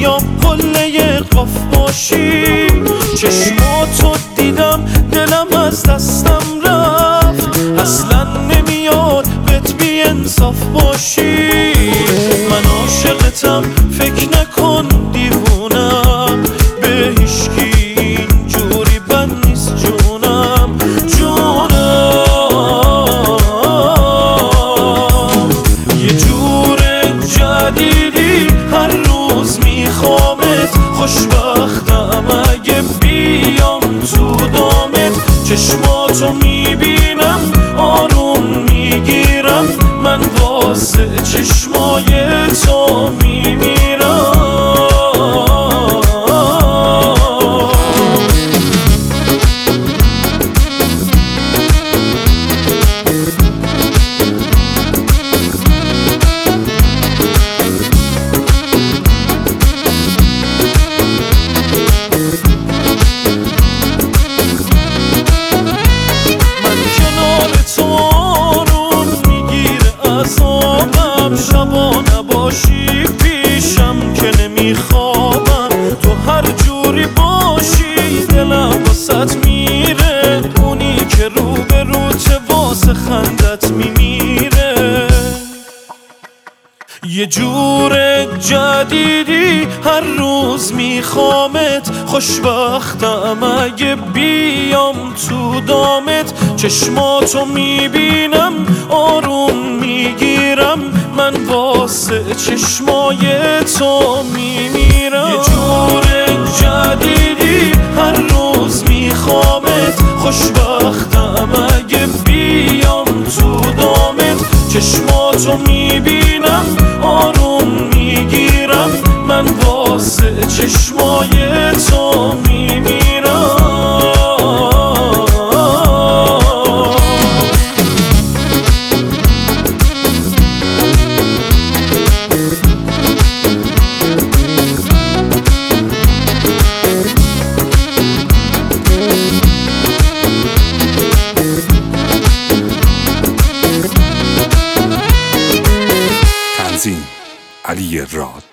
بیام قله قاف باشی. چشماتو دیدم دلم از دستم رفت، اصلا نمیاد بهت بی انصاف باشی. من عاشقتم فکر نکن دیوونم، به هیچکی اینجوری بد نیست جونم. یه جور جدیدی هر روز میخوامت، خوشبختم اگه بیام تو دامت. چشماتو میبینم آروم میگیرم، من واسه چشمای تو میمیرم. شبا نباشی پیشم که نمیخوابم، تو هر جوری باشی دلم واسط میره. اونی که رو به روته واسه خندت میمیره. یه جور جدیدی هر روز میخوامت، خوشبختم اگه بیام تو دامت. چشماتو میبینم آروم میگیرم، من واسه چشمای تو میمیرم. یه جور جدیدی هر روز میخوامت، خوشبختم اگه بیام تو دامت. چشماتو میبینم آروم میگیرم، من واسه چشمای تو میمیرم. تنظیم علی راد.